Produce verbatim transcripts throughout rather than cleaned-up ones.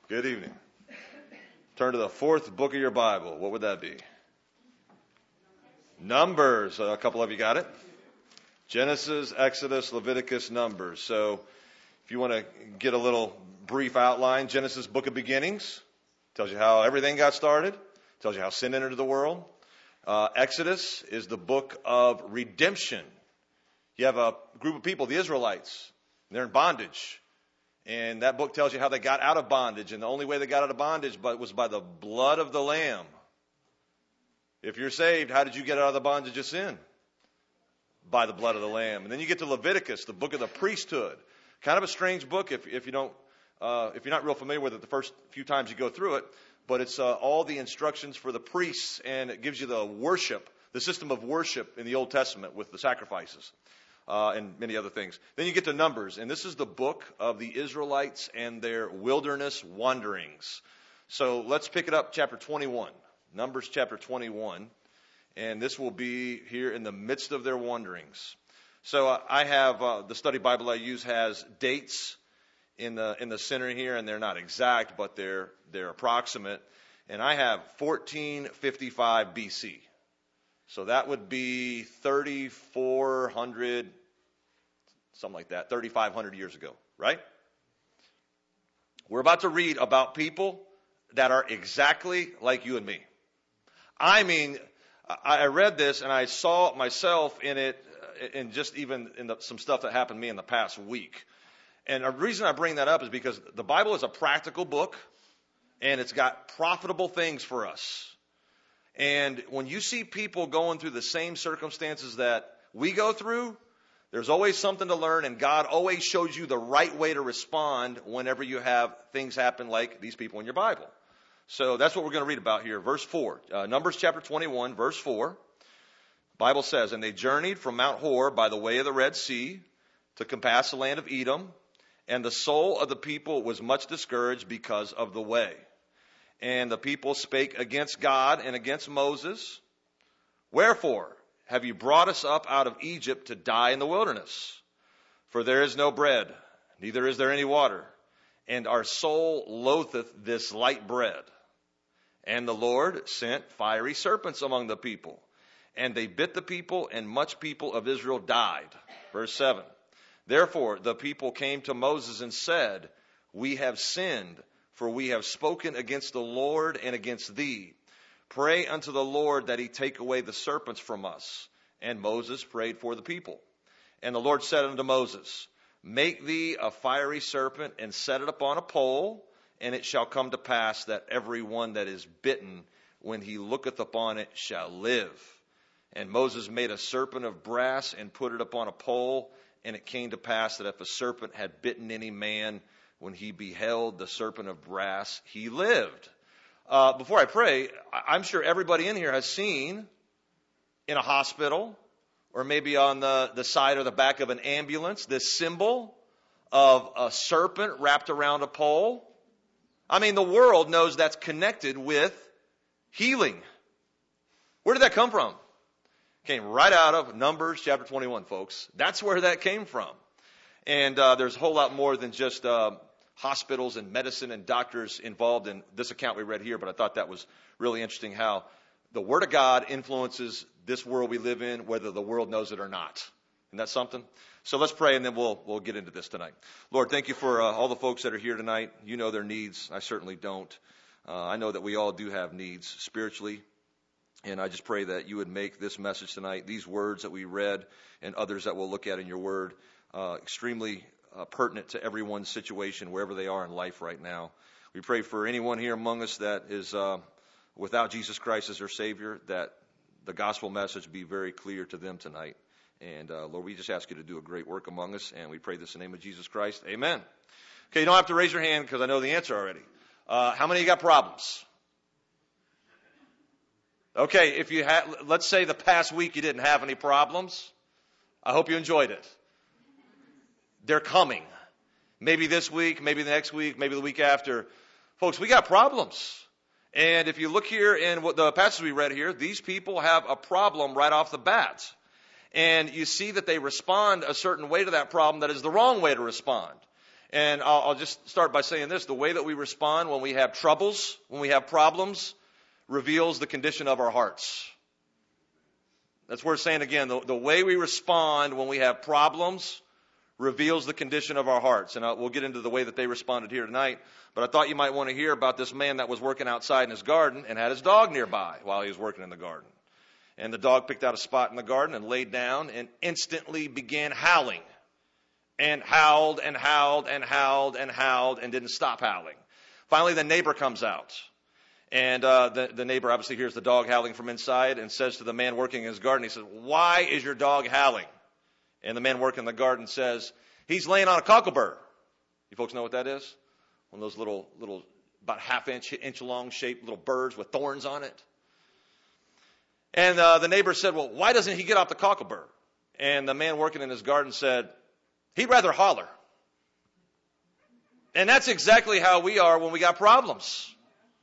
Good evening. Turn to the fourth book of your Bible. What would that be? Numbers. A couple of you got it. Genesis, Exodus, Leviticus, Numbers. So if you want to get a little brief outline, Genesis, book of beginnings. Tells you how everything got started. Tells you how sin entered the world. Uh, Exodus is the book of redemption. You have a group of people, the Israelites. They're in bondage. And that book tells you how they got out of bondage. And the only way they got out of bondage but was by the blood of the Lamb. If you're saved, how did you get out of the bondage of sin? By the blood of the Lamb. And then you get to Leviticus, the book of the priesthood. Kind of a strange book if, if you don't, uh, if you're not real familiar with it the first few times you go through it. But it's uh, all the instructions for the priests, and it gives you the worship, the system of worship in the Old Testament with the sacrifices. Uh, and many other things. Then you get to Numbers, and this is the book of the Israelites and their wilderness wanderings. So let's pick it up, chapter twenty-one. Numbers chapter twenty-one. And this will be here in the midst of their wanderings. So uh, I have, uh, the study Bible I use has dates in the in the center here, and they're not exact, but they're they're approximate. And I have fourteen fifty-five B C. So that would be thirty-four hundred, something like that, thirty-five hundred years ago, right? We're about to read about people that are exactly like you and me. I mean, I read this and I saw myself in it, in just even in the, some stuff that happened to me in the past week. And the reason I bring that up is because the Bible is a practical book, and it's got profitable things for us. And when you see people going through the same circumstances that we go through, there's always something to learn, and God always shows you the right way to respond whenever you have things happen like these people in your Bible. So that's what we're going to read about here. Verse four, uh, Numbers chapter twenty-one, verse four. Bible says, "And they journeyed from Mount Hor by the way of the Red Sea to compass the land of Edom, and the soul of the people was much discouraged because of the way. And the people spake against God and against Moses. Wherefore have you brought us up out of Egypt to die in the wilderness? For there is no bread, neither is there any water, and our soul loatheth this light bread. And the Lord sent fiery serpents among the people, and they bit the people, and much people of Israel died." Verse seven. "Therefore the people came to Moses and said, We have sinned, for we have spoken against the Lord and against thee. Pray unto the Lord that he take away the serpents from us. And Moses prayed for the people. And the Lord said unto Moses, Make thee a fiery serpent, and set it upon a pole, and it shall come to pass that every one that is bitten, when he looketh upon it, shall live. And Moses made a serpent of brass, and put it upon a pole, and it came to pass that if a serpent had bitten any man, when he beheld the serpent of brass, he lived." Uh, before I pray, I'm sure everybody in here has seen in a hospital or maybe on the, the side or the back of an ambulance this symbol of a serpent wrapped around a pole. I mean, the world knows that's connected with healing. Where did that come from? Came right out of Numbers chapter twenty-one, folks. That's where that came from. And uh, there's a whole lot more than just uh, hospitals and medicine and doctors involved in this account we read here, but I thought that was really interesting how the Word of God influences this world we live in, whether the world knows it or not. Isn't that something? So let's pray, and then we'll we'll get into this tonight. Lord, thank you for uh, all the folks that are here tonight. You know their needs. I certainly don't. Uh, I know that we all do have needs spiritually. And I just pray that you would make this message tonight, these words that we read and others that we'll look at in your word, uh, extremely uh, pertinent to everyone's situation, wherever they are in life right now. We pray for anyone here among us that is uh, without Jesus Christ as their Savior, that the gospel message be very clear to them tonight. And uh, Lord, we just ask you to do a great work among us, and we pray this in the name of Jesus Christ. Amen. Okay, you don't have to raise your hand because I know the answer already. Uh, how many of you got problems? Okay, if you had, let's say the past week you didn't have any problems. I hope you enjoyed it. They're coming. Maybe this week, maybe the next week, maybe the week after. Folks, we got problems. And if you look here in what the passage we read here, these people have a problem right off the bat. And you see that they respond a certain way to that problem that is the wrong way to respond. And I'll, I'll just start by saying this. The way that we respond when we have troubles, when we have problems, reveals the condition of our hearts. That's worth saying again. The, the way we respond when we have problems reveals the condition of our hearts. And I'll, we'll get into the way that they responded here tonight. But I thought you might want to hear about this man that was working outside in his garden and had his dog nearby while he was working in the garden. And the dog picked out a spot in the garden and laid down and instantly began howling. And howled and howled and howled and howled and didn't stop howling. Finally, the neighbor comes out. And uh, the, the neighbor obviously hears the dog howling from inside and says to the man working in his garden, he says, "Why is your dog howling?" And the man working in the garden says, "He's laying on a cocklebur." You folks know what that is? One of those little, little about half inch, inch long shaped little birds with thorns on it. And uh, the neighbor said, "Well, why doesn't he get off the cocklebur?" And the man working in his garden said, "He'd rather holler." And that's exactly how we are when we got problems.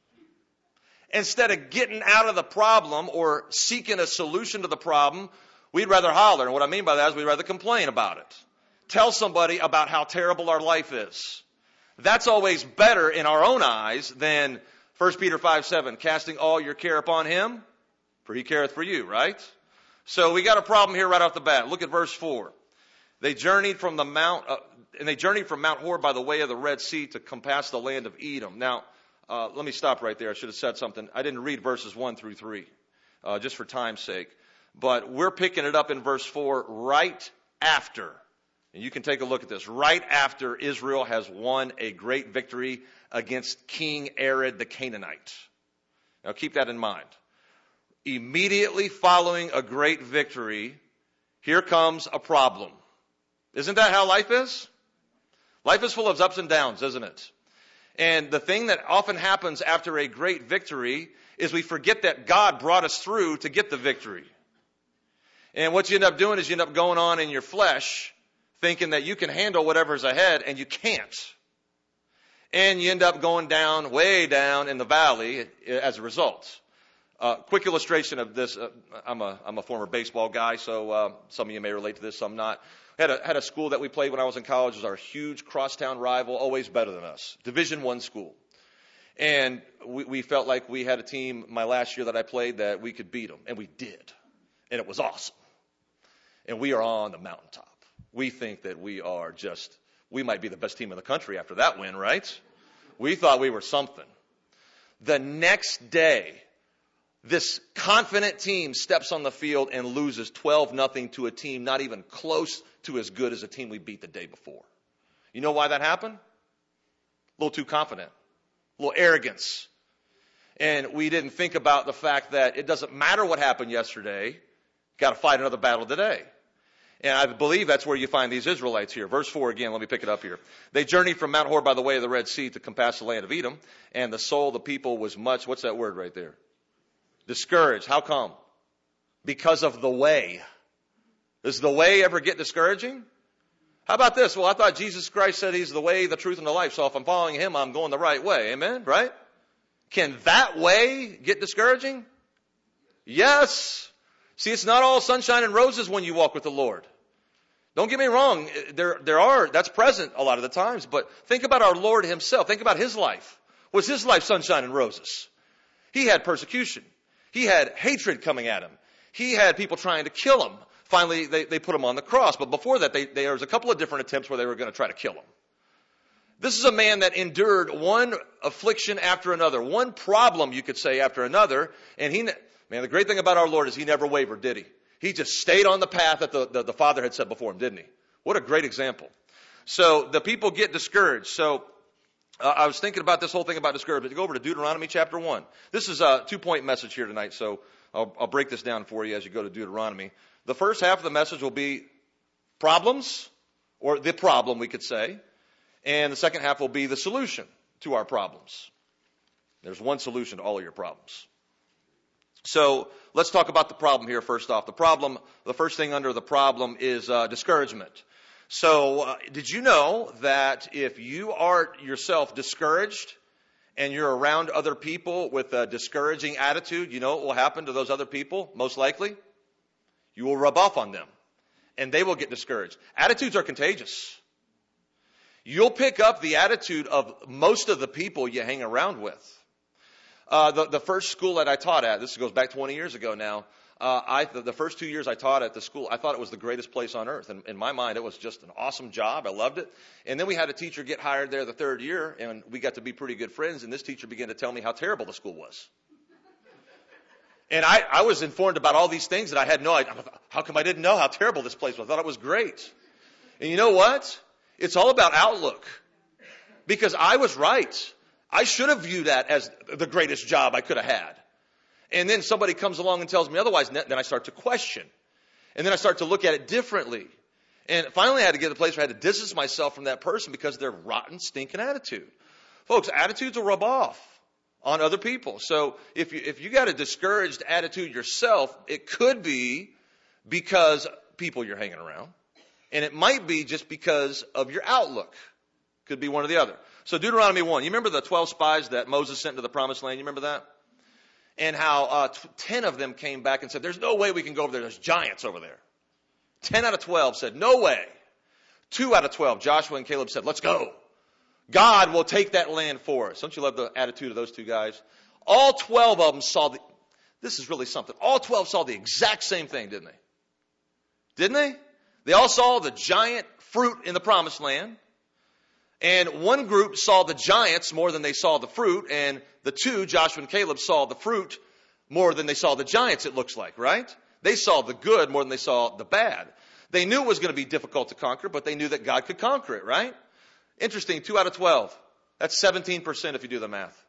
Instead of getting out of the problem or seeking a solution to the problem, we'd rather holler. And what I mean by that is we'd rather complain about it. Tell somebody about how terrible our life is. That's always better in our own eyes than First Peter five seven, casting all your care upon him, for he careth for you, right? So we got a problem here right off the bat. Look at verse four. They journeyed from the mount, uh, and they journeyed from Mount Hor by the way of the Red Sea to compass the land of Edom. Now, uh, let me stop right there. I should have said something. I didn't read verses one through three, uh, just for time's sake. But we're picking it up in verse four right after. And you can take a look at this. Right after Israel has won a great victory against King Arad the Canaanite. Now keep that in mind. Immediately following a great victory, here comes a problem. Isn't that how life is? Life is full of ups and downs, isn't it? And the thing that often happens after a great victory is we forget that God brought us through to get the victory. And what you end up doing is you end up going on in your flesh thinking that you can handle whatever's ahead, and you can't. And you end up going down, way down in the valley as a result. Uh, quick illustration of this. Uh, I'm a I'm a former baseball guy, so uh, some of you may relate to this, some not. Had a, had a school that we played when I was in college. It was our huge crosstown rival, always better than us. Division One school. And we, we felt like we had a team my last year that I played that we could beat them. And we did. And it was awesome. And we are on the mountaintop. We think that we are just, we might be the best team in the country after that win, right? We thought we were something. The next day, this confident team steps on the field and loses twelve nothing to a team not even close to as good as a team we beat the day before. You know why that happened? A little too confident. A little arrogance. And we didn't think about the fact that it doesn't matter what happened yesterday. Got to fight another battle today. And I believe that's where you find these Israelites here. Verse four again, let me pick it up here. They journeyed from Mount Hor by the way of the Red Sea to compass the land of Edom. And the soul of the people was much, what's that word right there? Discouraged. How come? Because of the way. Does the way ever get discouraging? How about this? Well, I thought Jesus Christ said he's the way, the truth, and the life. So if I'm following him, I'm going the right way. Amen? Right? Can that way get discouraging? Yes. See, it's not all sunshine and roses when you walk with the Lord. Don't get me wrong. There, there are, that's present a lot of the times. But think about our Lord himself. Think about his life. Was his life sunshine and roses? He had persecution. He had hatred coming at him. He had people trying to kill him. Finally, they, they put him on the cross. But before that, they, they, there was a couple of different attempts where they were going to try to kill him. This is a man that endured one affliction after another, one problem, you could say, after another. And he, man, the great thing about our Lord is he never wavered, did he? He just stayed on the path that the, the, the Father had set before him, didn't he? What a great example. So the people get discouraged. So uh, I was thinking about this whole thing about discouragement. Go over to Deuteronomy chapter one. This is a two-point message here tonight, so I'll, I'll break this down for you as you go to Deuteronomy. The first half of the message will be problems, or the problem, we could say. And the second half will be the solution to our problems. There's one solution to all of your problems. So let's talk about the problem here first off. The problem, the first thing under the problem is uh, discouragement. So uh, did you know that if you are yourself discouraged and you're around other people with a discouraging attitude, you know what will happen to those other people, most likely? You will rub off on them, and they will get discouraged. Attitudes are contagious. you'll pick up the attitude of most of the people you hang around with. Uh, the, the first school that I taught at, this goes back twenty years ago now, uh, I, the, the first two years I taught at the school, I thought it was the greatest place on earth. And in my mind, it was just an awesome job. I loved it. And then we had a teacher get hired there the third year, and we got to be pretty good friends. And this teacher began to tell me how terrible the school was. And I, I was informed about all these things that I had no idea. How come I didn't know how terrible this place was? I thought it was great. And you know what? It's all about outlook. Because I was right. I should have viewed that as the greatest job I could have had. And then somebody comes along and tells me otherwise, and then I start to question. And then I start to look at it differently. And finally I had to get to the place where I had to distance myself from that person because of their rotten, stinking attitude. Folks, attitudes will rub off on other people. So if you, if you got a discouraged attitude yourself, it could be because people you're hanging around. And it might be just because of your outlook. Could be one or the other. So Deuteronomy one, you remember the twelve spies that Moses sent to the promised land? You remember that? And how uh, ten of them came back and said, there's no way we can go over there. There's giants over there. ten out of twelve said, no way. two out of twelve, Joshua and Caleb said, let's go. God will take that land for us. Don't you love the attitude of those two guys? All twelve of them saw the, this is really something. All twelve saw the exact same thing, didn't they? Didn't they? They all saw the giant fruit in the promised land. And one group saw the giants more than they saw the fruit. And the two, Joshua and Caleb, saw the fruit more than they saw the giants, it looks like, right? They saw the good more than they saw the bad. They knew it was going to be difficult to conquer, but they knew that God could conquer it, right? Interesting, two out of twelve. That's seventeen percent if you do the math.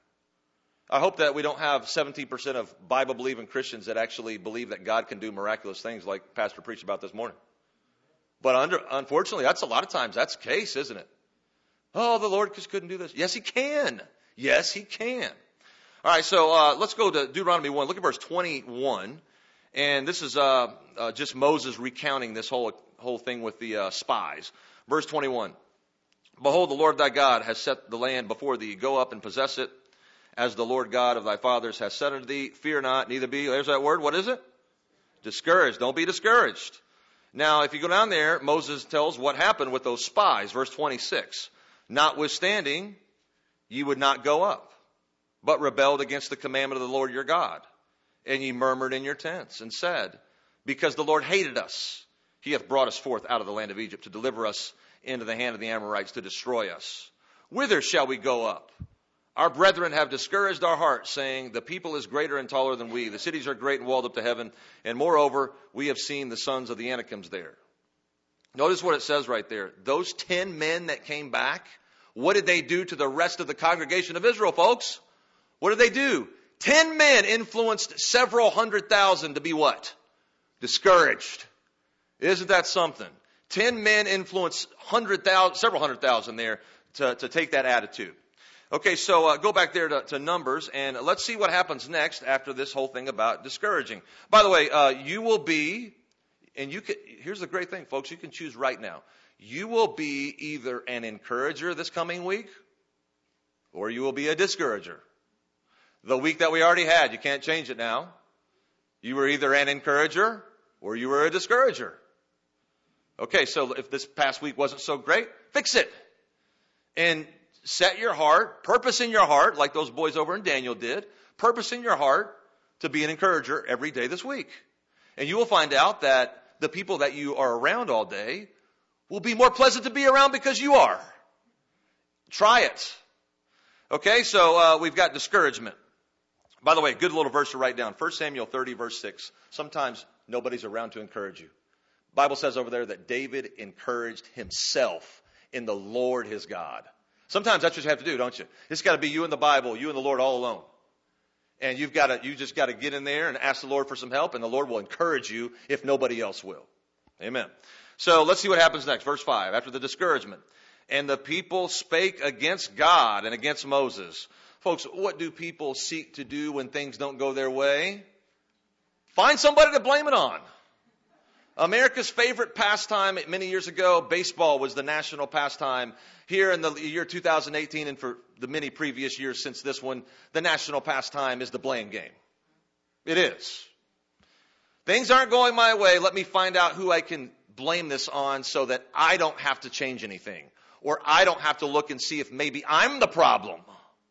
I hope that we don't have seventeen percent of Bible-believing Christians that actually believe that God can do miraculous things like Pastor preached about this morning. But under, unfortunately, that's a lot of times that's the case, isn't it? Oh, the Lord just couldn't do this. Yes, he can. Yes, he can. All right, so uh, let's go to Deuteronomy one. Look at verse twenty-one. And this is uh, uh, just Moses recounting this whole whole thing with the uh, spies. Verse twenty-one. Behold, the Lord thy God has set the land before thee. Go up and possess it, as the Lord God of thy fathers has said unto thee. Fear not, neither be, there's that word, what is it? Discouraged. Don't be discouraged. Now, if you go down there, Moses tells what happened with those spies. Verse twenty-six. Notwithstanding, ye would not go up, but rebelled against the commandment of the Lord your God. And ye murmured in your tents and said, because the Lord hated us, he hath brought us forth out of the land of Egypt to deliver us into the hand of the Amorites to destroy us. Whither shall we go up? Our brethren have discouraged our hearts, saying, the people is greater and taller than we. The cities are great and walled up to heaven. And moreover, we have seen the sons of the Anakims there. Notice what it says right there. Those ten men that came back, what did they do to the rest of the congregation of Israel, folks? What did they do? Ten men influenced several hundred thousand to be what? Discouraged. Isn't that something? Ten men influenced hundred thousand, several hundred thousand there to, to take that attitude. Okay, so uh, go back there to, to Numbers, and let's see what happens next after this whole thing about discouraging. By the way, uh, you will be, and you can, here's the great thing, folks, you can choose right now. You will be either an encourager this coming week, or you will be a discourager. The week that we already had, you can't change it now. You were either an encourager, or you were a discourager. Okay, so if this past week wasn't so great, fix it. And set your heart, purpose in your heart, like those boys over in Daniel did, purpose in your heart to be an encourager every day this week. And you will find out that the people that you are around all day will be more pleasant to be around because you are. Try it. Okay, so uh, we've got discouragement. By the way, good little verse to write down. First Samuel thirty, verse six. Sometimes nobody's around to encourage you. The Bible says over there that David encouraged himself in the Lord his God. Sometimes that's what you have to do, don't you? It's got to be you and the Bible, you and the Lord all alone. And you've got to, you just got to get in there and ask the Lord for some help, and the Lord will encourage you if nobody else will. Amen. So let's see what happens next. Verse five, after the discouragement. And the people spake against God and against Moses. Folks, what do people seek to do when things don't go their way? Find somebody to blame it on. America's favorite pastime many years ago, baseball was the national pastime. Here in the year two thousand eighteen and for the many previous years since this one, the national pastime is the blame game. It is. Things aren't going my way. Let me find out who I can blame this on so that I don't have to change anything. or I don't have to look and see if maybe I'm the problem.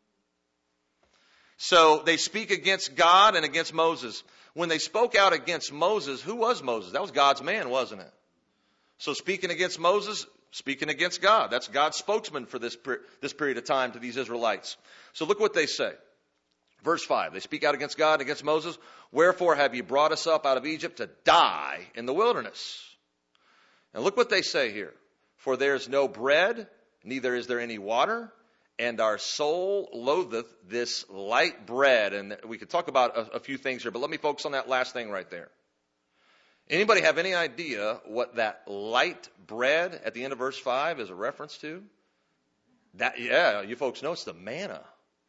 So they speak against God and against Moses. When they spoke out against Moses, who was Moses? That was God's man, wasn't it? So speaking against Moses, speaking against God. That's God's spokesman for this, this period of time to these Israelites. So look what they say. Verse five, they speak out against God and against Moses. Wherefore have you brought us up out of Egypt to die in the wilderness? And look what they say here. For there is no bread, neither is there any water, and our soul loatheth this light bread. And we could talk about a, a few things here, but let me focus on that last thing right there. Anybody have any idea what that light bread at the end of verse five is a reference to? That, yeah, you folks know it's the manna.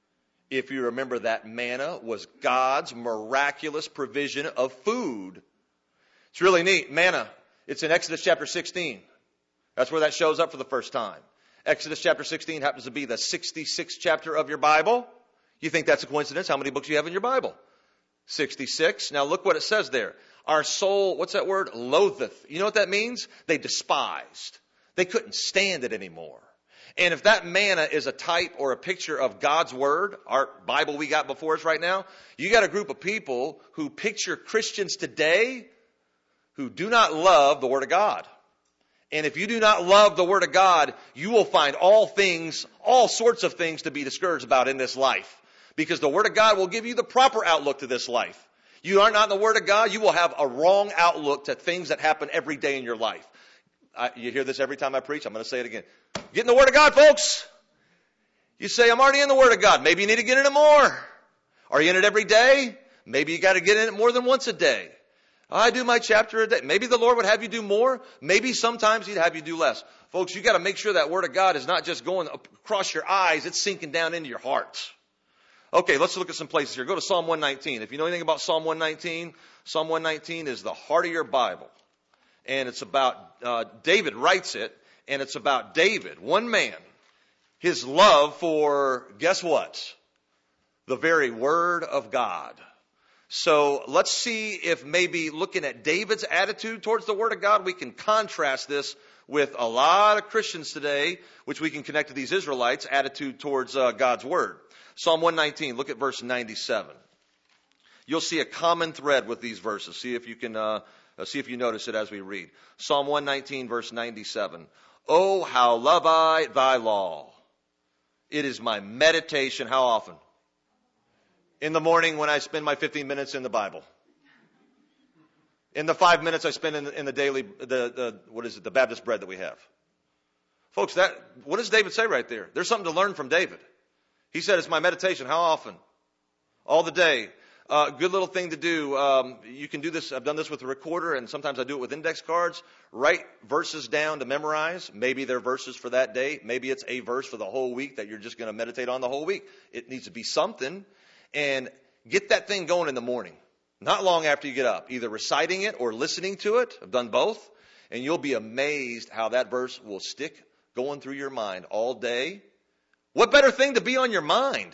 If you remember, that manna was God's miraculous provision of food. It's really neat. Manna, it's in Exodus chapter sixteen. That's where that shows up for the first time. Exodus chapter sixteen happens to be the sixty-sixth chapter of your Bible. You think that's a coincidence? How many books do you have in your Bible? sixty-six. Now look what it says there. Our soul, what's that word? Loatheth. You know what that means? They despised. They couldn't stand it anymore. And if that manna is a type or a picture of God's word, our Bible we got before us right now, you got a group of people who picture Christians today who do not love the word of God. And if you do not love the word of God, you will find all things, all sorts of things to be discouraged about in this life. Because the word of God will give you the proper outlook to this life. You are not in the word of God, you will have a wrong outlook to things that happen every day in your life. I, you hear this every time I preach. I'm going to say it again. Get in the word of God, folks. You say, I'm already in the word of God. Maybe you need to get in it more. Are you in it every day? Maybe you got to get in it more than once a day. I do my chapter a day. Maybe the Lord would have you do more. Maybe sometimes he'd have you do less. Folks, you got to make sure that word of God is not just going across your eyes. It's sinking down into your heart. Okay, let's look at some places here. Go to Psalm one nineteen. If you know anything about Psalm one nineteen, Psalm one nineteen is the heart of your Bible. And it's about, uh, David writes it, and it's about David, one man, his love for, guess what? The very word of God. So let's see if maybe looking at David's attitude towards the word of God, we can contrast this with a lot of Christians today, which we can connect to these Israelites' attitude towards uh, God's word. Psalm one nineteen, look at verse ninety-seven. You'll see a common thread with these verses. See if you can, uh, see if you notice it as we read. Psalm one nineteen, verse ninety-seven. Oh, how love I thy law. It is my meditation. How often? In the morning when I spend my fifteen minutes in the Bible. In the five minutes I spend in the, in the daily, the, the, what is it, the Baptist bread that we have. Folks, that, what does David say right there? There's something to learn from David. He said, it's my meditation. How often? All the day. Uh, good little thing to do. Um, you can do this. I've done this with a recorder, and sometimes I do it with index cards. Write verses down to memorize. Maybe they're verses for that day. Maybe it's a verse for the whole week that you're just going to meditate on the whole week. It needs to be something. And get that thing going in the morning. Not long after you get up. Either reciting it or listening to it. I've done both. And you'll be amazed how that verse will stick going through your mind all day. What better thing to be on your mind?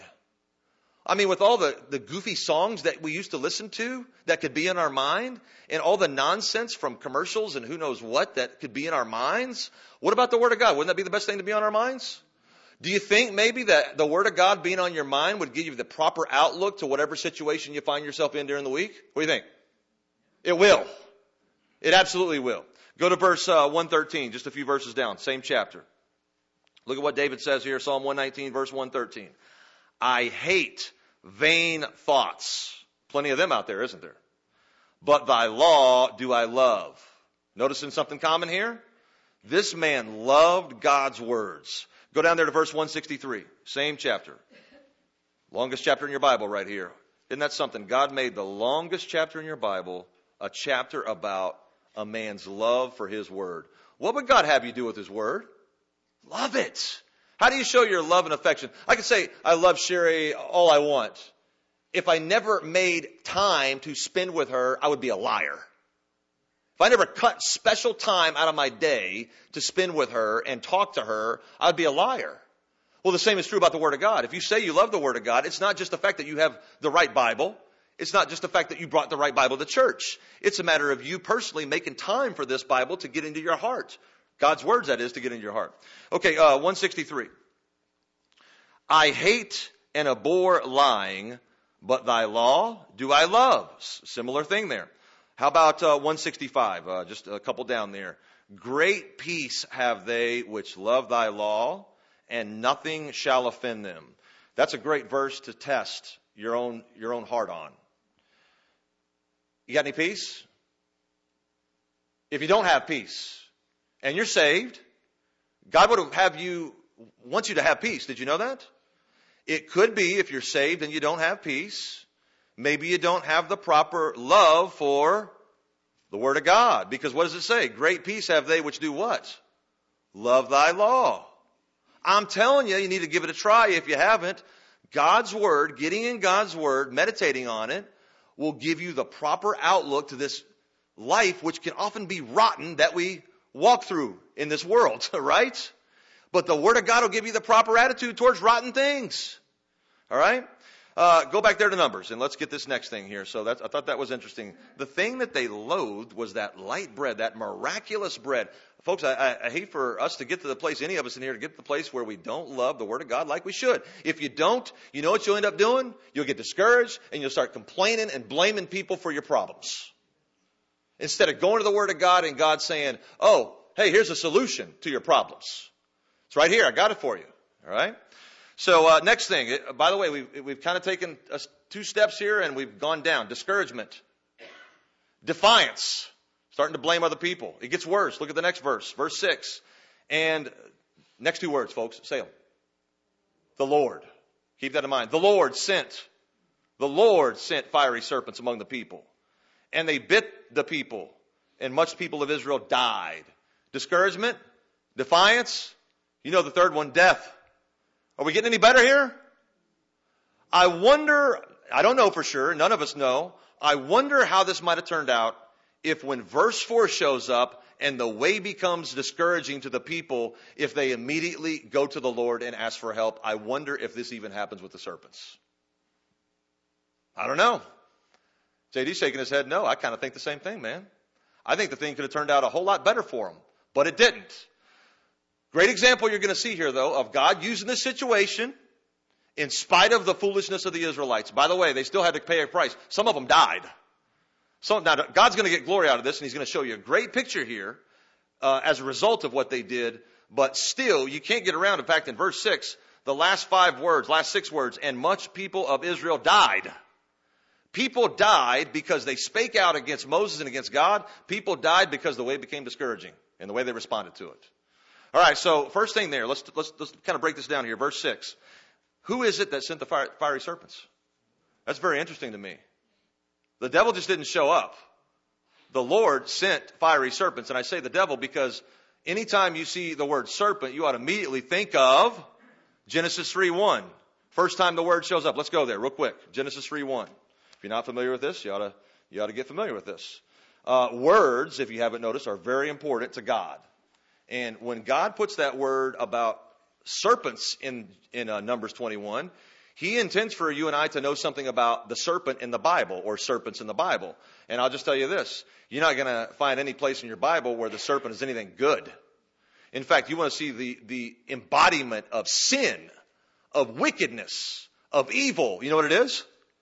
I mean, with all the, the goofy songs that we used to listen to that could be in our mind, and all the nonsense from commercials and who knows what that could be in our minds, what about the Word of God? Wouldn't that be the best thing to be on our minds? Do you think maybe that the Word of God being on your mind would give you the proper outlook to whatever situation you find yourself in during the week? What do you think? It will. It absolutely will. Go to verse uh, one thirteen, just a few verses down, same chapter. Look at what David says here, Psalm one nineteen, verse one thirteen. I hate vain thoughts. Plenty of them out there, isn't there? But thy law do I love. Noticing something common here? This man loved God's words. Go down there to verse one sixty-three, same chapter. Longest chapter in your Bible right here. Isn't that something? God made the longest chapter in your Bible a chapter about a man's love for his word. What would God have you do with his word? Love it. How do you show your love and affection? I could say, I love Sherry all I want. If I never made time to spend with her, I would be a liar. If I never cut special time out of my day to spend with her and talk to her, I would be a liar. Well, the same is true about the Word of God. If you say you love the Word of God, it's not just the fact that you have the right Bible. It's not just the fact that you brought the right Bible to church. It's a matter of you personally making time for this Bible to get into your heart. God's words, that is, to get into your heart. Okay, uh, one sixty-three. I hate and abhor lying, but thy law do I love. S- similar thing there. How about uh, one sixty-five, uh, just a couple down there. Great peace have they which love thy law, and nothing shall offend them. That's a great verse to test your own, your own heart on. You got any peace? If you don't have peace and you're saved, God would have you, wants you to have peace. Did you know that? It could be if you're saved and you don't have peace, maybe you don't have the proper love for the Word of God. Because what does it say? Great peace have they which do what? Love thy law. I'm telling you, you need to give it a try if you haven't. God's Word, getting in God's Word, meditating on it, will give you the proper outlook to this life, which can often be rotten, that we walk through in this world, right? But the Word of God will give you the proper attitude towards rotten things. All right? Uh, go back there to Numbers, and let's get this next thing here. So that's, I thought that was interesting. The thing that they loathed was that light bread, that miraculous bread. Folks, I, I, I hate for us to get to the place, any of us in here, to get to the place where we don't love the Word of God like we should. If you don't, you know what you'll end up doing? You'll get discouraged, and you'll start complaining and blaming people for your problems. Instead of going to the Word of God and God saying, oh, hey, here's a solution to your problems. It's right here. I got it for you. All right? So uh, next thing, by the way, we've, we've kind of taken uh, two steps here and we've gone down. Discouragement. Defiance. Starting to blame other people. It gets worse. Look at the next verse. Verse six. And next two words, folks. Say them. The Lord. Keep that in mind. The Lord sent. The Lord sent fiery serpents among the people. And they bit the people. And much people of Israel died. Discouragement. Defiance. You know the third one, death. Are we getting any better here? I wonder, I don't know for sure, none of us know, I wonder how this might have turned out if when verse four shows up and the way becomes discouraging to the people, if they immediately go to the Lord and ask for help. I wonder if this even happens with the serpents. I don't know. J D's shaking his head. No, I kind of think the same thing, man. I think the thing could have turned out a whole lot better for them, but it didn't. Great example you're going to see here, though, of God using this situation in spite of the foolishness of the Israelites. By the way, they still had to pay a price. Some of them died. So now God's going to get glory out of this, and he's going to show you a great picture here uh, as a result of what they did. But still, you can't get around. In fact, in verse six, the last five words, last six words, and much people of Israel died. People died because they spake out against Moses and against God. People died because the way became discouraging and the way they responded to it. All right, so first thing there, let's, let's, let's kind of break this down here. Verse six. Who is it that sent the fire, fiery serpents? That's very interesting to me. The devil just didn't show up. The Lord sent fiery serpents. And I say the devil because anytime you see the word serpent, you ought to immediately think of Genesis three one. First time the word shows up. Let's go there real quick. Genesis three one. If you're not familiar with this, you ought to, you ought to get familiar with this. Uh, words, if you haven't noticed, are very important to God. And when God puts that word about serpents in, in uh, Numbers twenty-one, he intends for you and I to know something about the serpent in the Bible or serpents in the Bible. And I'll just tell you this. You're not going to find any place in your Bible where the serpent is anything good. In fact, you want to see the, the embodiment of sin, of wickedness, of evil. You know what it is?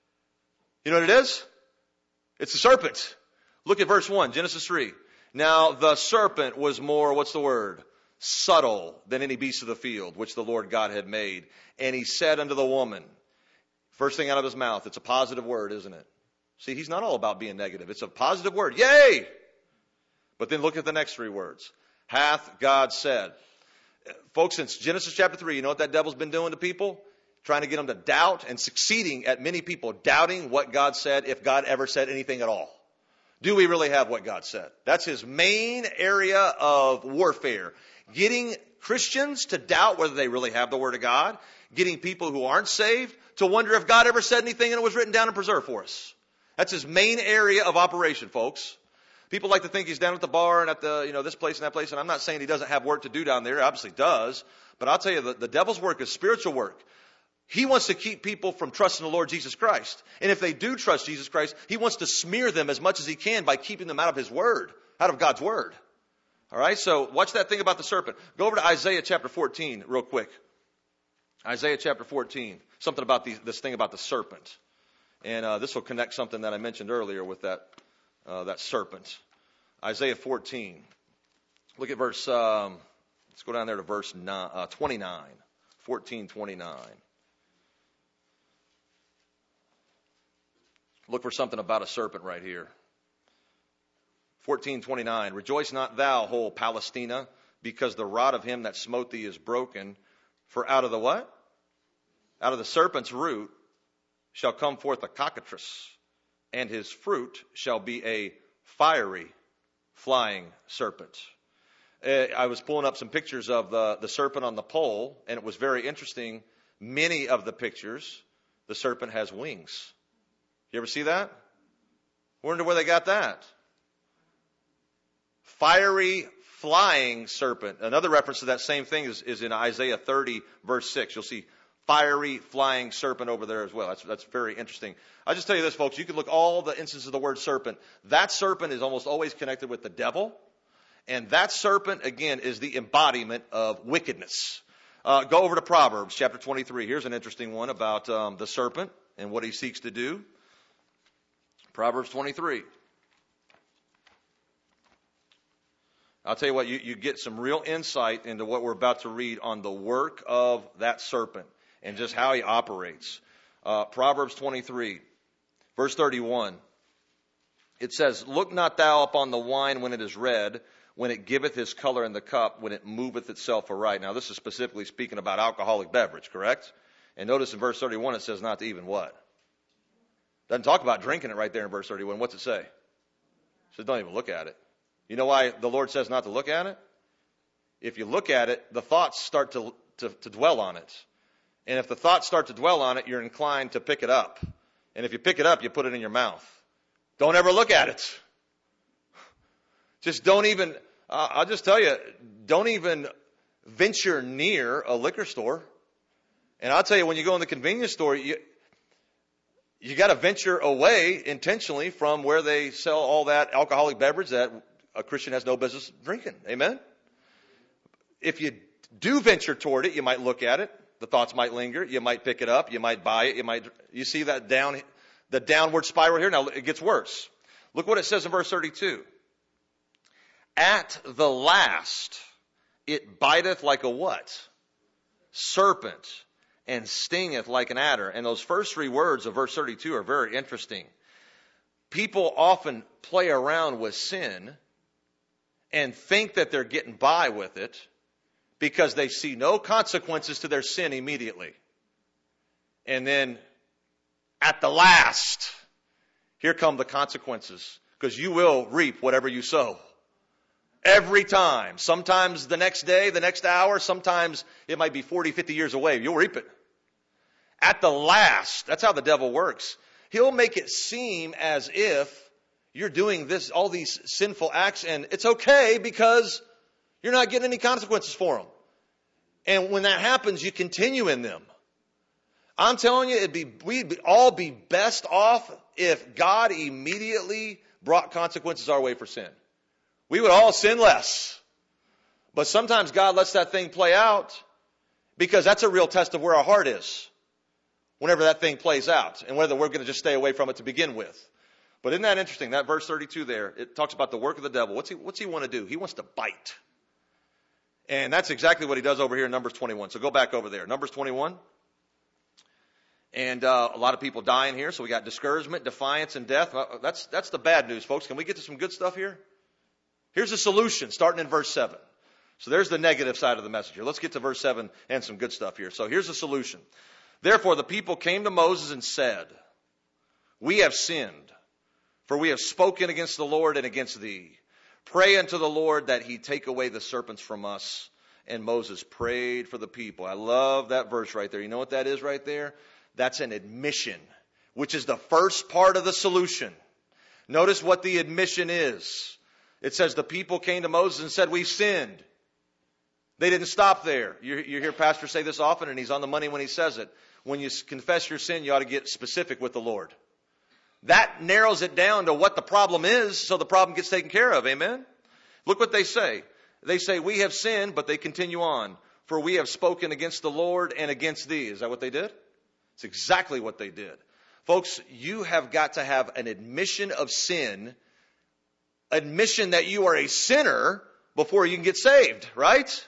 You know what it is? It's the serpent. Look at verse one, Genesis three. Now the serpent was more, what's the word? Subtle than any beast of the field, which the Lord God had made. And he said unto the woman, first thing out of his mouth, it's a positive word, isn't it? See, he's not all about being negative. It's a positive word. Yay! But then look at the next three words. Hath God said. Folks, since Genesis chapter three, you know what that devil's been doing to people? Trying to get them to doubt and succeeding at many people doubting what God said, if God ever said anything at all. Do we really have what God said? That's his main area of warfare. Getting Christians to doubt whether they really have the Word of God. Getting people who aren't saved to wonder if God ever said anything and it was written down and preserved for us. That's his main area of operation, folks. People like to think he's down at the bar and at the, you know, this place and that place. And I'm not saying he doesn't have work to do down there. He obviously does. But I'll tell you, the, the devil's work is spiritual work. He wants to keep people from trusting the Lord Jesus Christ. And if they do trust Jesus Christ, he wants to smear them as much as he can by keeping them out of his word, out of God's word. All right, so watch that thing about the serpent. Go over to Isaiah chapter fourteen real quick. Isaiah chapter fourteen. Something about the, this thing about the serpent. And uh, this will connect something that I mentioned earlier with that uh, that serpent. Isaiah fourteen. Look at verse, um, let's go down there to verse nine, uh, twenty-nine. fourteen twenty-nine. Look for something about a serpent right here. fourteen twenty-nine. Rejoice not thou, whole Palestina, because the rod of him that smote thee is broken. For out of the what? Out of the serpent's root shall come forth a cockatrice, and his fruit shall be a fiery flying serpent. Uh, I was pulling up some pictures of the, the serpent on the pole, and it was very interesting. Many of the pictures, the serpent has wings. You ever see that? Wonder where they got that. Fiery flying serpent. Another reference to that same thing is, is in Isaiah thirty, verse six. You'll see fiery flying serpent over there as well. That's, that's very interesting. I'll just tell you this, folks. You can look all the instances of the word serpent. That serpent is almost always connected with the devil. And that serpent, again, is the embodiment of wickedness. Uh, go over to Proverbs chapter twenty-three. Here's an interesting one about um, the serpent and what he seeks to do. Proverbs twenty-three. I'll tell you what, you, you get some real insight into what we're about to read on the work of that serpent and just how he operates. Uh, Proverbs twenty-three, verse thirty-one. It says, look not thou upon the wine when it is red, when it giveth his color in the cup, when it moveth itself aright. Now, this is specifically speaking about alcoholic beverage, correct? And notice in verse thirty-one, it says not to even what? Doesn't talk about drinking it right there in verse thirty-one. What's it say? It says don't even look at it. You know why the Lord says not to look at it? If you look at it, the thoughts start to, to, to dwell on it. And if the thoughts start to dwell on it, you're inclined to pick it up. And if you pick it up, you put it in your mouth. Don't ever look at it. Just don't even, uh, I'll just tell you, don't even venture near a liquor store. And I'll tell you, when you go in the convenience store, you, you got to venture away intentionally from where they sell all that alcoholic beverage that a Christian has no business drinking. Amen? If you do venture toward it, you might look at it. The thoughts might linger. You might pick it up. You might buy it. You might, you see that down, the downward spiral here? Now it gets worse. Look what it says in verse thirty-two. At the last, it biteth like a what? Serpent, and stingeth like an adder. And those first three words of verse thirty-two are very interesting. People often play around with sin and think that they're getting by with it because they see no consequences to their sin immediately. And then at the last, here come the consequences, because you will reap whatever you sow. Every time. Sometimes the next day, the next hour, sometimes it might be forty, fifty years away. You'll reap it. At the last, that's how the devil works. He'll make it seem as if you're doing this, all these sinful acts, and it's okay because you're not getting any consequences for them. And when that happens, you continue in them. I'm telling you, it'd be, we'd all be best off if God immediately brought consequences our way for sin. We would all sin less. But sometimes God lets that thing play out because that's a real test of where our heart is whenever that thing plays out and whether we're going to just stay away from it to begin with. But isn't that interesting? That verse thirty-two there, it talks about the work of the devil. What's he, what's he want to do? He wants to bite. And that's exactly what he does over here in Numbers twenty-one. So go back over there. Numbers twenty-one. And uh, a lot of people dying here. So we got discouragement, defiance, and death. Uh, that's, that's the bad news, folks. Can we get to some good stuff here? Here's a solution starting in verse seven. So there's the negative side of the message here. Let's get to verse seven and some good stuff here. So here's the solution. Therefore the people came to Moses and said, we have sinned, for we have spoken against the Lord and against thee. Pray unto the Lord that he take away the serpents from us. And Moses prayed for the people. I love that verse right there. You know what that is right there? That's an admission, which is the first part of the solution. Notice what the admission is. It says the people came to Moses and said, we've sinned. They didn't stop there. You, you hear pastors say this often, and he's on the money when he says it. When you confess your sin, you ought to get specific with the Lord. That narrows it down to what the problem is, so the problem gets taken care of. Amen? Look what they say. They say, we have sinned, but they continue on. For we have spoken against the Lord and against thee. Is that what they did? It's exactly what they did. Folks, you have got to have an admission of sin, admission that you are a sinner before you can get saved, right?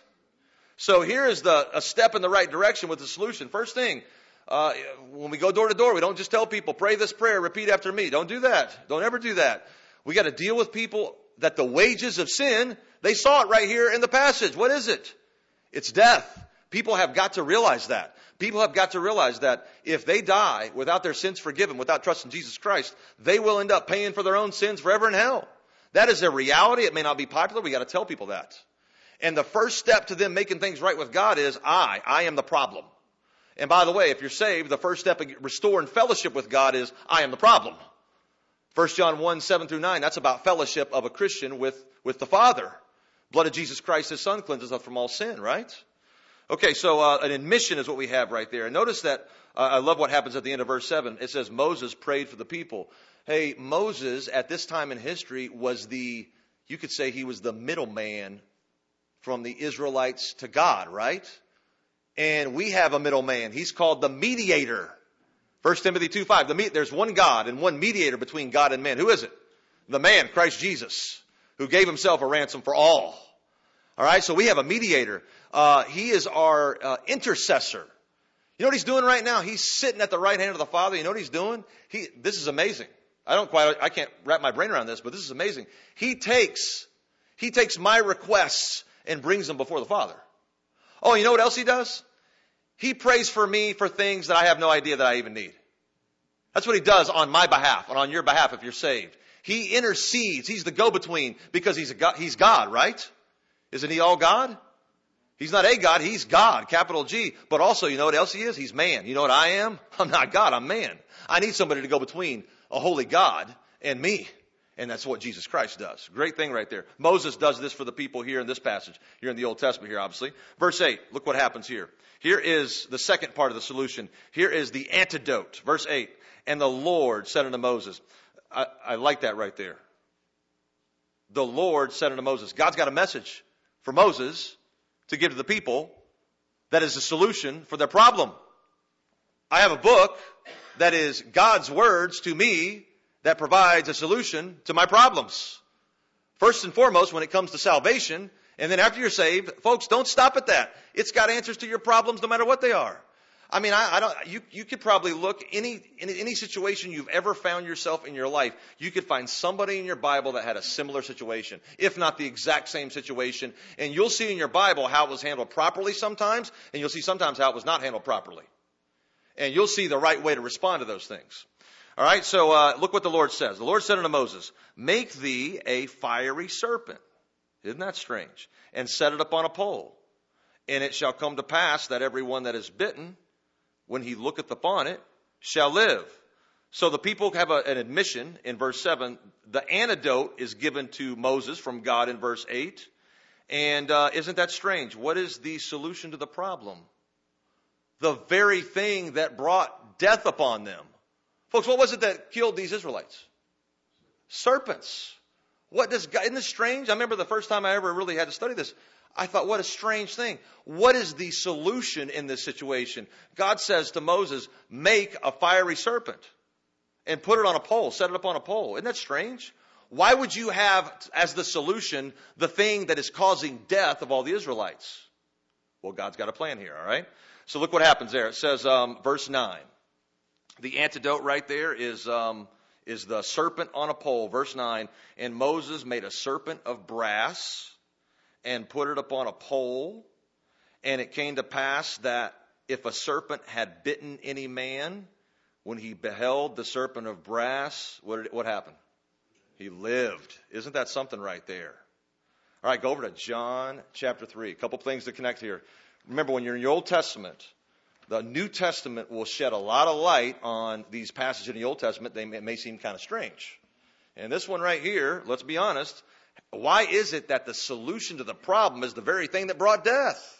So here is the a step in the right direction with the solution. First thing, uh, when we go door to door, we don't just tell people, pray this prayer, repeat after me. Don't do that. Don't ever do that. We got to deal with people that the wages of sin, they saw it right here in the passage. What is it? It's death. People have got to realize that. People have got to realize that if they die without their sins forgiven, without trusting Jesus Christ, they will end up paying for their own sins forever in hell. That is a reality. It may not be popular. We got to tell people that. And the first step to them making things right with God is I. I am the problem. And by the way, if you're saved, the first step in restoring fellowship with God is I am the problem. First John one, seven through nine, that's about fellowship of a Christian with, with the Father. Blood of Jesus Christ, his Son, cleanses us from all sin, right? Okay, so uh, an admission is what we have right there. And notice that, uh, I love what happens at the end of verse seven. It says Moses prayed for the people. Hey, Moses at this time in history was the, you could say he was the middleman from the Israelites to God, right? And we have a middleman. He's called the mediator. First Timothy two five. The, there's one God and one mediator between God and man. Who is it? The man, Christ Jesus, who gave himself a ransom for all. All right, so we have a mediator. Uh, he is our uh, intercessor. You know what he's doing right now? He's sitting at the right hand of the Father. You know what he's doing? He. This is amazing. I don't quite, I can't wrap my brain around this, but this is amazing. He takes, he takes my requests and brings them before the Father. Oh, you know what else he does? He prays for me for things that I have no idea that I even need. That's what he does on my behalf and on your behalf if you're saved. He intercedes. He's the go-between because he's a God, he's God, right? Isn't he all God? He's not a God, he's God, capital G. But also, you know what else he is? He's man. You know what I am? I'm not God, I'm man. I need somebody to go between a holy God and me. And that's what Jesus Christ does. Great thing right there. Moses does this for the people here in this passage. You're in the Old Testament here, obviously. Verse eight, look what happens here. Here is the second part of the solution. Here is the antidote. Verse eight, and the Lord said unto Moses. I, I like that right there. The Lord said unto Moses. God's got a message for Moses to give to the people that is a solution for their problem. I have a book that is God's words to me that provides a solution to my problems. First and foremost, when it comes to salvation, and then after you're saved, folks, don't stop at that. It's got answers to your problems no matter what they are. I mean, I, I don't. You you could probably look any in any situation you've ever found yourself in your life. You could find somebody in your Bible that had a similar situation, if not the exact same situation. And you'll see in your Bible how it was handled properly sometimes, and you'll see sometimes how it was not handled properly. And you'll see the right way to respond to those things. All right, so uh, look what the Lord says. The Lord said unto Moses, make thee a fiery serpent. Isn't that strange? And set it upon a pole. And it shall come to pass that every one that is bitten, when he looketh upon it, shall live. So the people have a, an admission in verse seven. The antidote is given to Moses from God in verse eight. And uh, isn't that strange? What is the solution to the problem? The very thing that brought death upon them. Folks, what was it that killed these Israelites? Serpents. What does God, isn't this strange? I remember the first time I ever really had to study this. I thought, what a strange thing. What is the solution in this situation? God says to Moses, make a fiery serpent and put it on a pole, set it up on a pole. Isn't that strange? Why would you have as the solution the thing that is causing death of all the Israelites? Well, God's got a plan here, all right? So look what happens there. It says, um, verse nine. The antidote right there is um, is the serpent on a pole. Verse nine, and Moses made a serpent of brass and put it upon a pole. And it came to pass that if a serpent had bitten any man, when he beheld the serpent of brass, what, did, what happened? He lived. Isn't that something right there? All right, go over to John chapter three. A couple things to connect here. Remember, when you're in your Old Testament, the New Testament will shed a lot of light on these passages in the Old Testament. They may, may seem kind of strange. And this one right here, let's be honest, why is it that the solution to the problem is the very thing that brought death?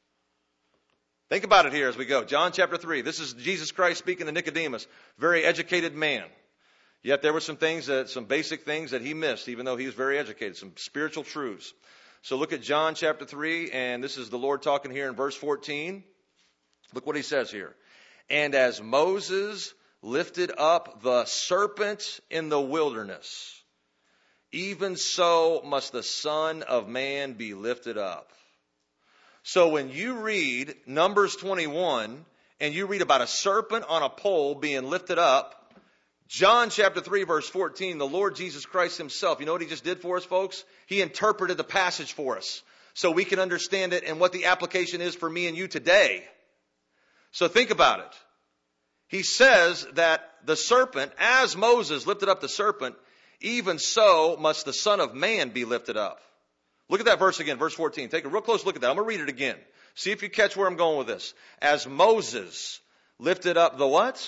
Think about it here as we go. John chapter three. This is Jesus Christ speaking to Nicodemus, very educated man. Yet there were some things, that, some basic things that he missed, even though he was very educated, some spiritual truths. So look at John chapter three, and this is the Lord talking here in verse fourteen. Look what he says here. And as Moses lifted up the serpent in the wilderness, even so must the Son of Man be lifted up. So when you read Numbers twenty-one, and you read about a serpent on a pole being lifted up, John chapter three, verse fourteen, the Lord Jesus Christ himself, you know what he just did for us, folks? He interpreted the passage for us so we can understand it and what the application is for me and you today. So think about it. He says that the serpent, as Moses lifted up the serpent, even so must the Son of Man be lifted up. Look at that verse again, verse fourteen. Take a real close look at that. I'm going to read it again. See if you catch where I'm going with this. As Moses lifted up the what?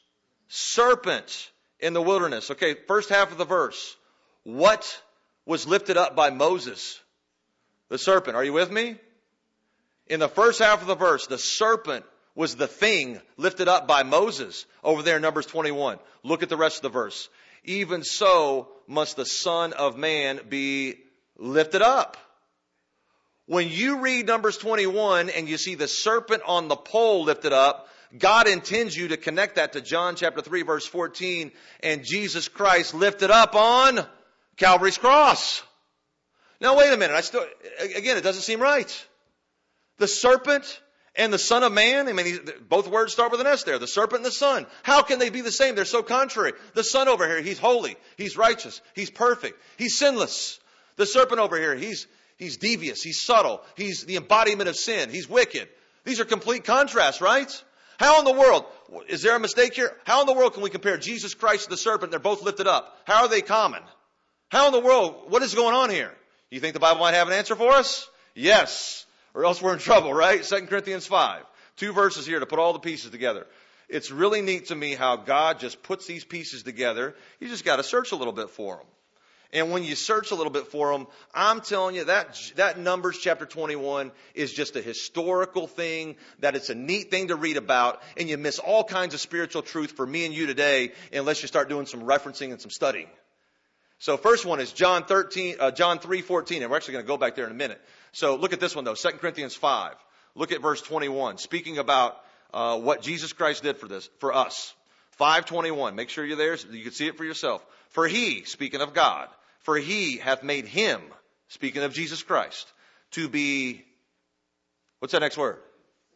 Serpent in the wilderness. Okay, first half of the verse. What was lifted up by Moses? The serpent. Are you with me? In the first half of the verse, the serpent was the thing lifted up by Moses over there in Numbers twenty-one. Look at the rest of the verse. Even so must the Son of Man be lifted up. When you read Numbers twenty-one and you see the serpent on the pole lifted up, God intends you to connect that to John chapter three, verse fourteen, and Jesus Christ lifted up on Calvary's cross. Now wait a minute. I still, again, it doesn't seem right. The serpent and the Son of Man, I mean, both words start with an S there. The serpent and the Son. How can they be the same? They're so contrary. The Son over here, he's holy. He's righteous. He's perfect. He's sinless. The serpent over here, he's, he's devious. He's subtle. He's the embodiment of sin. He's wicked. These are complete contrasts, right? How in the world, is there a mistake here? How in the world can we compare Jesus Christ to the serpent? They're both lifted up. How are they common? How in the world, what is going on here? You think the Bible might have an answer for us? Yes. Or else we're in trouble, right? Second Corinthians five. Two verses here to put all the pieces together. It's really neat to me how God just puts these pieces together. You just got to search a little bit for them. And when you search a little bit for them, I'm telling you that that Numbers chapter twenty-one is just a historical thing, that it's a neat thing to read about, and you miss all kinds of spiritual truth for me and you today unless you start doing some referencing and some studying. So first one is John thirteen, uh, John three fourteen, and we're actually going to go back there in a minute. So look at this one though, Second Corinthians five. Look at verse twenty-one, speaking about uh, what Jesus Christ did for this, for us. five twenty-one. Make sure you're there so you can see it for yourself. For he, speaking of God, for he hath made him, speaking of Jesus Christ, to be, what's that next word?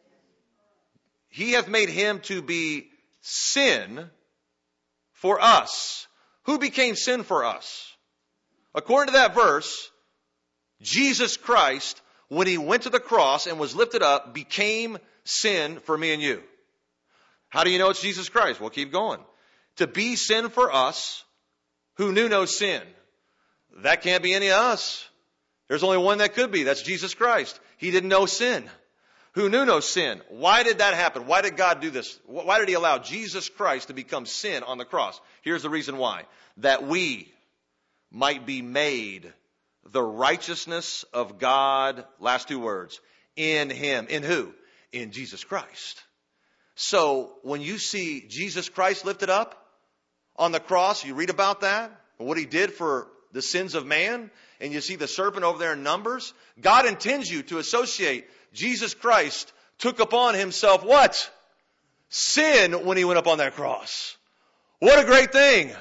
He hath made him to be sin for us. Who became sin for us? According to that verse, Jesus Christ, when he went to the cross and was lifted up, became sin for me and you. How do you know it's Jesus Christ? Well, keep going. To be sin for us who knew no sin. That can't be any of us. There's only one that could be. That's Jesus Christ. He didn't know sin. Who knew no sin. Why did that happen? Why did God do this? Why did he allow Jesus Christ to become sin on the cross? Here's the reason why. That we might be made the righteousness of God, last two words, in him. In who? In Jesus Christ. So when you see Jesus Christ lifted up on the cross, you read about that, what he did for the sins of man, and you see the serpent over there in Numbers, God intends you to associate Jesus Christ took upon himself what? Sin when he went up on that cross. What a great thing.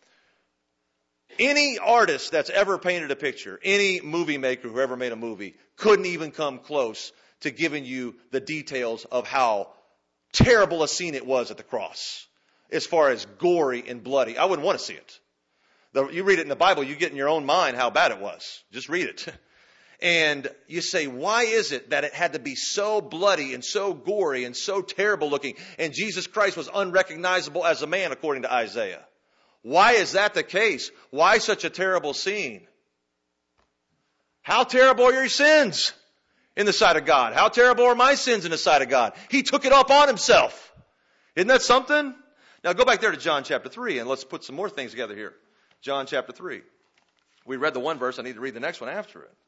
Any artist that's ever painted a picture, any movie maker who ever made a movie, couldn't even come close to giving you the details of how terrible a scene it was at the cross. As far as gory and bloody. I wouldn't want to see it. The, you read it in the Bible, you get in your own mind how bad it was. Just read it. And you say, why is it that it had to be so bloody and so gory and so terrible looking, and Jesus Christ was unrecognizable as a man, according to Isaiah? Why is that the case? Why such a terrible scene? How terrible are your sins in the sight of God? How terrible are my sins in the sight of God? He took it up on himself. Isn't that something? Now go back there to John chapter three, and let's put some more things together here. John chapter three. We read the one verse. I need to read the next one after it.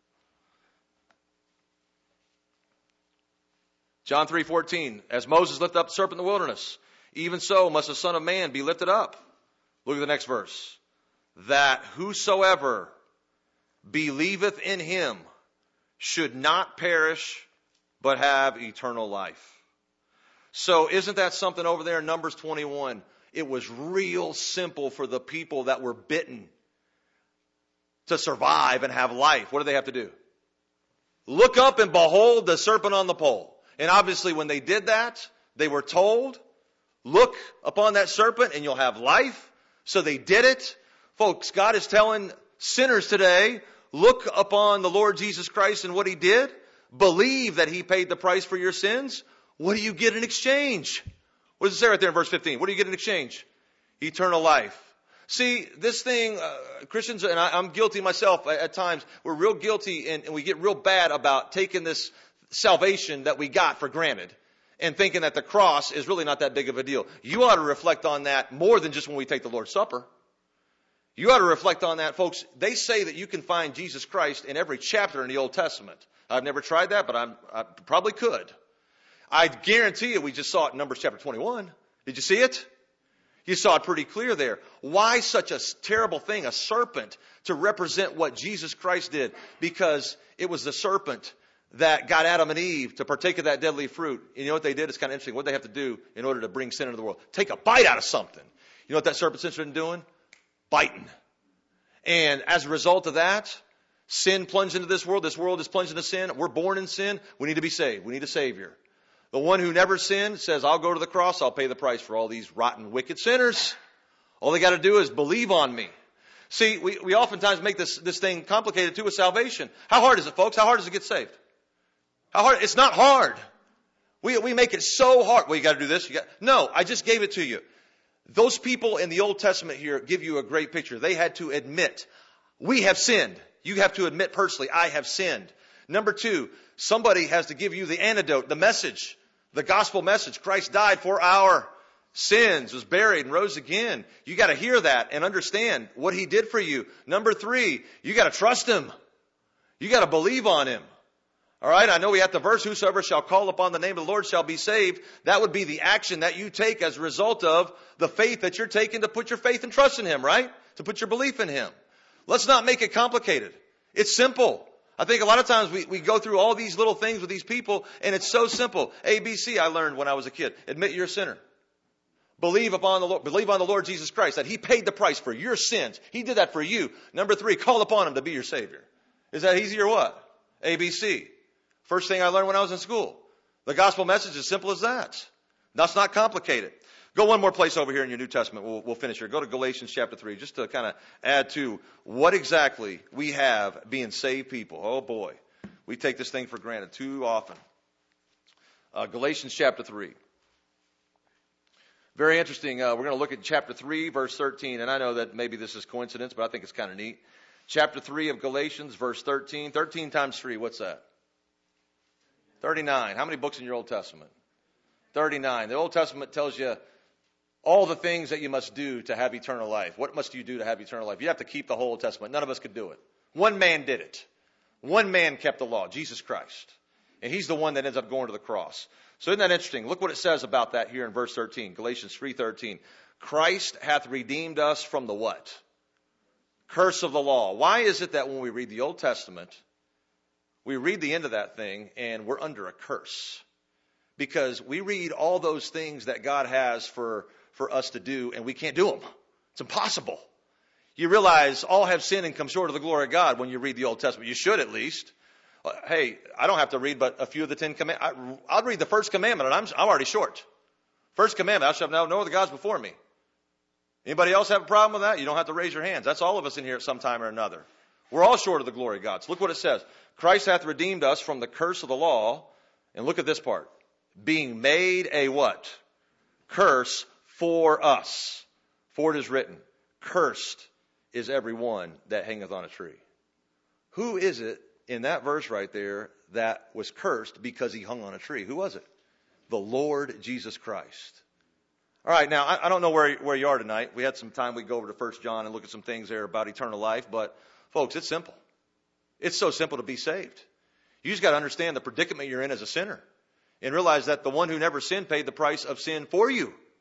John three fourteen. As Moses lifted up the serpent in the wilderness, even so must the Son of Man be lifted up. Look at the next verse. That whosoever believeth in him should not perish, but have eternal life. So isn't that something over there in Numbers twenty-one? It was real simple for the people that were bitten to survive and have life. What do they have to do? Look up and behold the serpent on the pole. And obviously when they did that, they were told, look upon that serpent and you'll have life. So they did it. Folks, God is telling sinners today, look upon the Lord Jesus Christ and what he did. Believe that he paid the price for your sins. What do you get in exchange? What does it say right there in verse fifteen? What do you get in exchange? Eternal life. See, this thing, uh, Christians, and I, I'm guilty myself at, at times, we're real guilty and, and we get real bad about taking this salvation that we got for granted and thinking that the cross is really not that big of a deal. You ought to reflect on that more than just when we take the Lord's Supper. You ought to reflect on that, folks. They say that you can find Jesus Christ in every chapter in the Old Testament. I've never tried that, but I'm, I probably could. I guarantee you we just saw it in Numbers chapter twenty-one. Did you see it? You saw it pretty clear there. Why such a terrible thing, a serpent, to represent what Jesus Christ did? Because it was the serpent that got Adam and Eve to partake of that deadly fruit. And you know what they did? It's kind of interesting. What did they have to do in order to bring sin into the world? Take a bite out of something. You know what that serpent's interested in doing? Biting. And as a result of that, sin plunged into this world. This world is plunged into sin. We're born in sin. We need to be saved. We need a Savior. The one who never sinned says, I'll go to the cross. I'll pay the price for all these rotten, wicked sinners. All they got to do is believe on me. See, we, we oftentimes make this, this thing complicated too with salvation. How hard is it, folks? How hard is it to get saved? How hard? It's not hard. We, we make it so hard. Well, you got to do this. You got, no, I just gave it to you. Those people in the Old Testament here give you a great picture. They had to admit, we have sinned. You have to admit personally, I have sinned. Number two, somebody has to give you the antidote, the message. The gospel message. Christ died for our sins, was buried and rose again. You got to hear that and understand what he did for you. Number three, you got to trust him. You got to believe on him. All right. I know we have the verse, whosoever shall call upon the name of the Lord shall be saved. That would be the action that you take as a result of the faith that you're taking to put your faith and trust in him, right? To put your belief in him. Let's not make it complicated. It's simple. I think a lot of times we, we go through all these little things with these people, and it's so simple. A, B, C, I learned when I was a kid. Admit you're a sinner. Believe upon the Lord, believe on the Lord Jesus Christ, that he paid the price for your sins. He did that for you. Number three, call upon him to be your Savior. Is that easy or what? A, B, C. First thing I learned when I was in school. The gospel message is as simple as that. That's not complicated. Go one more place over here in your New Testament. We'll, we'll finish here. Go to Galatians chapter three, just to kind of add to what exactly we have being saved people. Oh boy, we take this thing for granted too often. Uh, Galatians chapter three. Very interesting. Uh, we're going to look at chapter three, verse thirteen. And I know that maybe this is coincidence, but I think it's kind of neat. Chapter three of Galatians, verse thirteen. thirteen times three, what's that? thirty-nine. How many books in your Old Testament? thirty-nine. The Old Testament tells you all the things that you must do to have eternal life. What must you do to have eternal life? You have to keep the whole Old Testament. None of us could do it. One man did it. One man kept the law, Jesus Christ. And he's the one that ends up going to the cross. So isn't that interesting? Look what it says about that here in verse thirteen, Galatians three thirteen. Christ hath redeemed us from the what? Curse of the law. Why is it that when we read the Old Testament, we read the end of that thing and we're under a curse? Because we read all those things that God has for, for us to do, and we can't do them. It's impossible. You realize all have sinned and come short of the glory of God when you read the Old Testament. You should at least. Uh, hey, I don't have to read but a few of the Ten Commandments. I'll read the first commandment, and I'm, I'm already short. First commandment, thou shalt have no other gods before me. Anybody else have a problem with that? You don't have to raise your hands. That's all of us in here at some time or another. We're all short of the glory of God. So look what it says. Christ hath redeemed us from the curse of the law. And look at this part. Being made a what? Curse for us. For it is written, cursed is every one that hangeth on a tree. Who is it in that verse right there that was cursed because he hung on a tree? Who was it? The Lord Jesus Christ. All right, now, I, I don't know where, where you are tonight. We had some time. We go over to First John and look at some things there about eternal life. But, folks, it's simple. It's so simple to be saved. You just got to understand the predicament you're in as a sinner and realize that the one who never sinned paid the price of sin for you.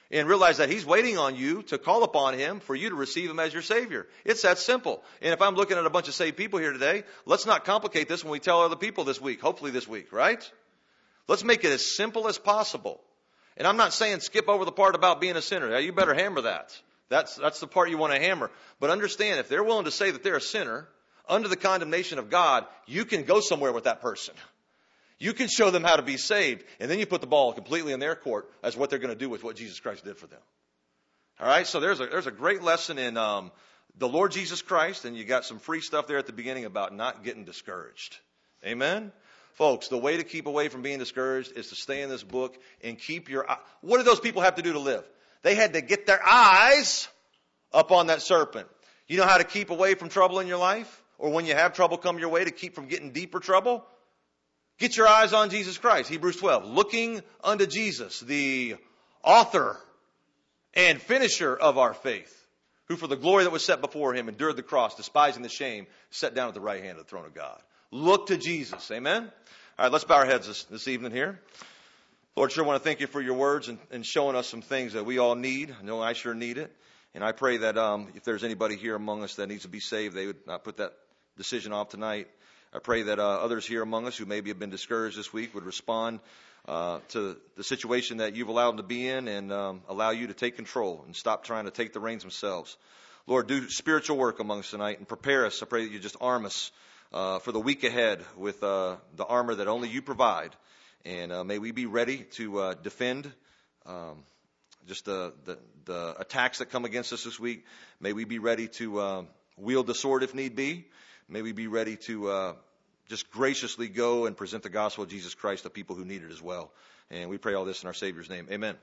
And realize that he's waiting on you to call upon him for you to receive him as your Savior. It's that simple. And if I'm looking at a bunch of saved people here today, let's not complicate this when we tell other people this week, hopefully this week, right? Let's make it as simple as possible. And I'm not saying skip over the part about being a sinner. You better hammer that. That's, that's the part you want to hammer. But understand, if they're willing to say that they're a sinner under the condemnation of God, you can go somewhere with that person. You can show them how to be saved, and then you put the ball completely in their court as what they're going to do with what Jesus Christ did for them. All right, so there's a there's a great lesson in um, the Lord Jesus Christ, and you got some free stuff there at the beginning about not getting discouraged. Amen? Folks, the way to keep away from being discouraged is to stay in this book and keep your eye. What did those people have to do to live? They had to get their eyes up on that serpent. You know how to keep away from trouble in your life? Or when you have trouble come your way, to keep from getting deeper trouble? Get your eyes on Jesus Christ. Hebrews twelve. Looking unto Jesus, the author and finisher of our faith, who for the glory that was set before him endured the cross, despising the shame, sat down at the right hand of the throne of God. Look to Jesus. Amen? All right, let's bow our heads this, this evening here. Lord, sure want to thank you for your words and, and showing us some things that we all need. I know I sure need it. And I pray that um, if there's anybody here among us that needs to be saved, they would not put that decision off tonight. I pray that uh, others here among us who maybe have been discouraged this week would respond uh, to the situation that you've allowed them to be in and um, allow you to take control and stop trying to take the reins themselves. Lord, do spiritual work among us tonight and prepare us. I pray that you just arm us uh, for the week ahead with uh, the armor that only you provide. And uh, may we be ready to uh, defend um, just the, the, the attacks that come against us this week. May we be ready to uh, wield the sword if need be. May we be ready to uh, just graciously go and present the gospel of Jesus Christ to people who need it as well. And we pray all this in our Savior's name. Amen.